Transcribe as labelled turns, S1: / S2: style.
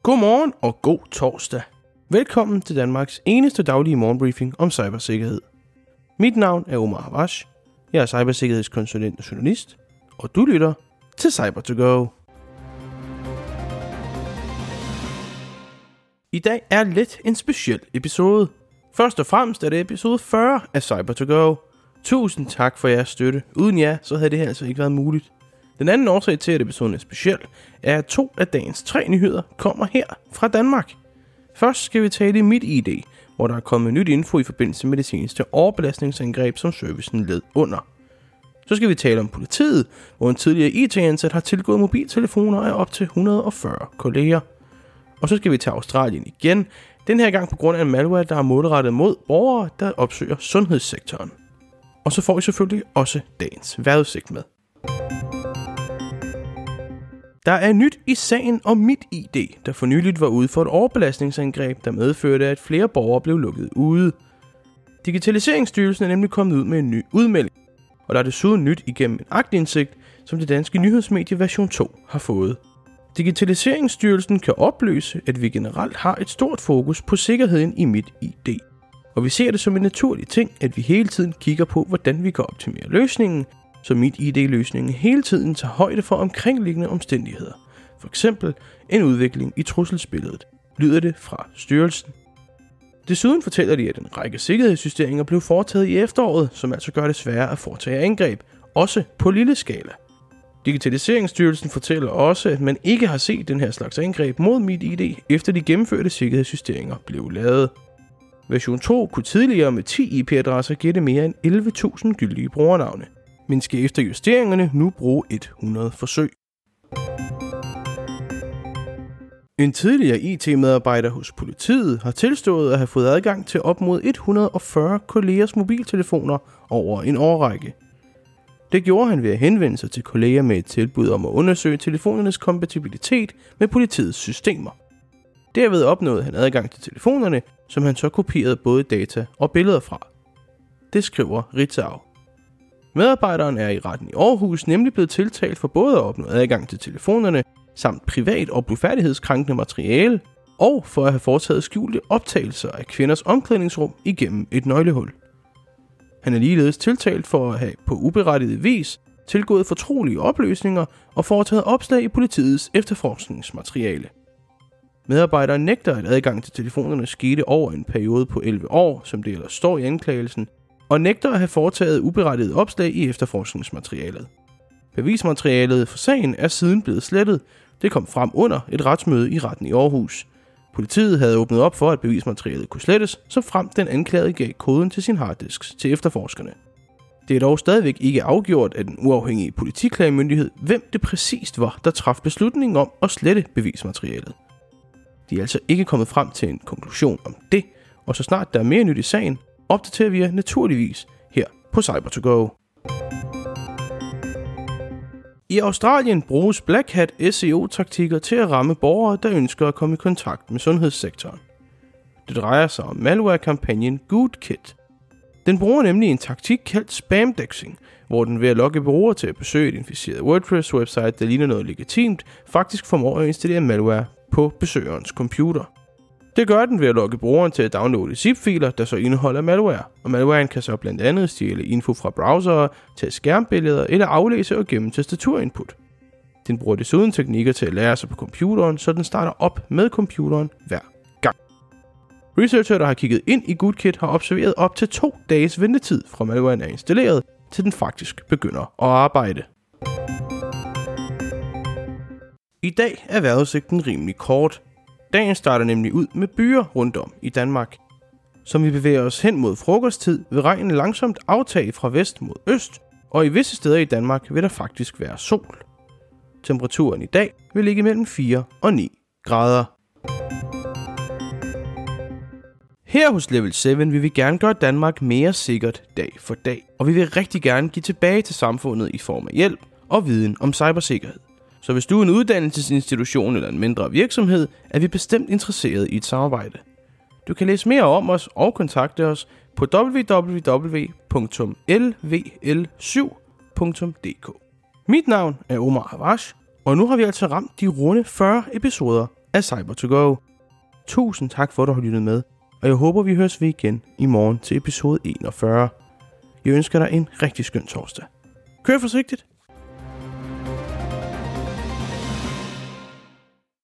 S1: Godmorgen og god torsdag. Velkommen til Danmarks eneste daglige morgenbriefing om cybersikkerhed. Mit navn er Omar Havash. Jeg er cybersikkerhedskonsulent og journalist, og du lytter til Cyber to Go. I dag er lidt en speciel episode. Først og fremmest er det episode 40 af Cyber to Go. Tusind tak for jeres støtte. Uden jer, så havde det her altså ikke været muligt. Den anden årsag til, at episoden er speciel, er, at 2 af dagens 3 nyheder kommer her fra Danmark. Først skal vi tale i MitID, hvor der er kommet nyt info i forbindelse med det seneste overbelastningsangreb, som servicen led under. Så skal vi tale om politiet, hvor en tidligere IT-ansat har tilgået mobiltelefoner af op til 140 kolleger. Og så skal vi til Australien igen, den her gang på grund af en malware, der er målrettet mod borgere, der opsøger sundhedssektoren. Og så får vi selvfølgelig også dagens vejrudsigt med. Der er nyt i sagen om MitID, der for nyligt var ude for et overbelastningsangreb, der medførte, at flere borgere blev lukket ude. Digitaliseringsstyrelsen er nemlig kommet ud med en ny udmelding, og der er desuden nyt igennem en aktindsigt, som det danske nyhedsmedie version 2 har fået. Digitaliseringsstyrelsen kan oplyse, at vi generelt har et stort fokus på sikkerheden i MitID. Og vi ser det som en naturlig ting, at vi hele tiden kigger på, hvordan vi kan optimere løsningen, så MitID-løsningen hele tiden tager højde for omkringliggende omstændigheder. For eksempel en udvikling i trusselsbilledet, lyder det fra styrelsen. Desuden fortæller de, at en række sikkerhedsjusteringer blev foretaget i efteråret, som altså gør det sværere at foretage angreb, også på lille skala. Digitaliseringsstyrelsen fortæller også, at man ikke har set den her slags angreb mod MitID, efter de gennemførte sikkerhedsjusteringer blev lavet. Version 2 kunne tidligere med 10 IP-adresser gætte mere end 11.000 gyldige brugernavne, men skal efter justeringerne nu bruge 100 forsøg. En tidligere IT-medarbejder hos politiet har tilstået at have fået adgang til op mod 140 kollegers mobiltelefoner over en årrække. Det gjorde han ved at henvende sig til kolleger med et tilbud om at undersøge telefonernes kompatibilitet med politiets systemer. Derved opnåede han adgang til telefonerne, som han så kopierede både data og billeder fra. Det skriver Ritzau. Medarbejderen er i retten i Aarhus nemlig blevet tiltalt for både at opnå adgang til telefonerne, samt privat- og blufærdighedskrænkende materiale, og for at have foretaget skjulte optagelser af kvinders omklædningsrum igennem et nøglehul. Han er ligeledes tiltalt for at have på uberettiget vis tilgået fortrolige oplysninger og foretaget opslag i politiets efterforskningsmateriale. Medarbejderen nægter, at adgang til telefonerne skete over en periode på 11 år, som det ellers står i anklagelsen, og nægter at have foretaget uberettiget opslag i efterforskningsmaterialet. Bevismaterialet for sagen er siden blevet slettet. Det kom frem under et retsmøde i retten i Aarhus. Politiet havde åbnet op for, at bevismaterialet kunne slettes, så frem den anklagede gav koden til sin harddisks til efterforskerne. Det er dog stadigvæk ikke afgjort af den uafhængige politiklagemyndighed, hvem det præcist var, der traf beslutningen om at slette bevismaterialet. De er altså ikke kommet frem til en konklusion om det, og så snart der er mere nyt i sagen, opdaterer vi jer naturligvis her på Cyber to Go. I Australien bruges Black Hat SEO-taktikker til at ramme borgere, der ønsker at komme i kontakt med sundhedssektoren. Det drejer sig om malware-kampagnen GoodKit. Den bruger nemlig en taktik kaldt spamdexing, hvor den ved at lokke brugere til at besøge et inficeret WordPress-website, der ligner noget legitimt, faktisk formår at installere malware på besøgerens computer. Det gør den ved at lokke brugeren til at downloade zip-filer, der så indeholder malware, og malwaren kan så blandt andet stjæle info fra browsere, tage skærmbilleder eller aflæse og gemme tastaturinput. Den bruger desuden teknikker til at lære sig på computeren, så den starter op med computeren hver gang. Researcher, der har kigget ind i GoodKit, har observeret op til 2 dages ventetid fra malwaren er installeret, til den faktisk begynder at arbejde. I dag er vejrudsigten rimelig kort. Dagen starter nemlig ud med byer rundt om i Danmark. Som vi bevæger os hen mod frokosttid, vil regnen langsomt aftage fra vest mod øst, og i visse steder i Danmark vil der faktisk være sol. Temperaturen i dag vil ligge mellem 4 og 9 grader. Her hos Level 7 vil vi gerne gøre Danmark mere sikkert dag for dag, og vi vil rigtig gerne give tilbage til samfundet i form af hjælp og viden om cybersikkerhed. Så hvis du er en uddannelsesinstitution eller en mindre virksomhed, er vi bestemt interesseret i et samarbejde. Du kan læse mere om os og kontakte os på www.lvl7.dk. Mit navn er Omar Havash, og nu har vi altså ramt de runde 40 episoder af Cyber2Go. Tusind tak for, at du har lyttet med, og jeg håber, vi høres ved igen i morgen til episode 41. Jeg ønsker dig en rigtig skøn torsdag. Kør forsigtigt!